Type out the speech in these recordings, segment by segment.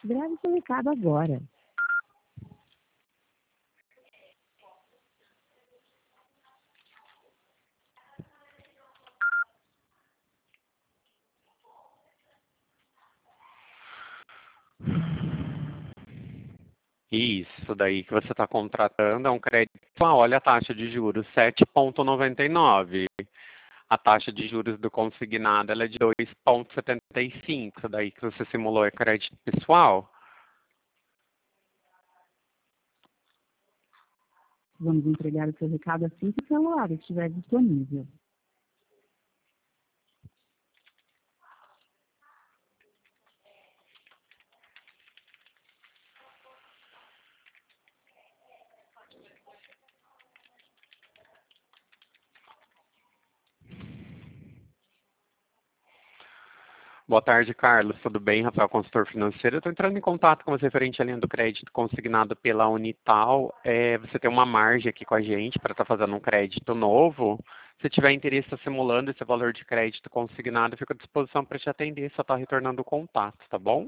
Grave seu recado agora. Isso daí que você está contratando é um crédito. Olha a taxa de juros, 7,99. A taxa de juros do consignado ela é de 2,75. Isso daí que você simulou é crédito pessoal? Vamos entregar o seu recado assim que o celular estiver disponível. Boa tarde, Carlos. Tudo bem? Rafael, consultor financeiro. Eu estou entrando em contato com você referente à linha do crédito consignado pela Unital. Você tem uma margem aqui com a gente para estar fazendo um crédito novo. Se tiver interesse, está simulando esse valor de crédito consignado, eu fico à disposição para te atender. Só está retornando o contato, tá bom?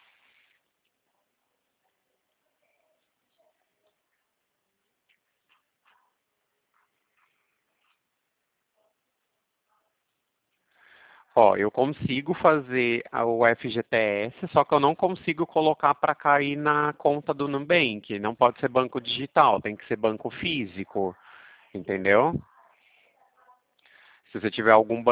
Ó, eu consigo fazer o FGTS, só que eu não consigo colocar para cair na conta do Nubank. Não pode ser banco digital, tem que ser banco físico, entendeu? Se você tiver algum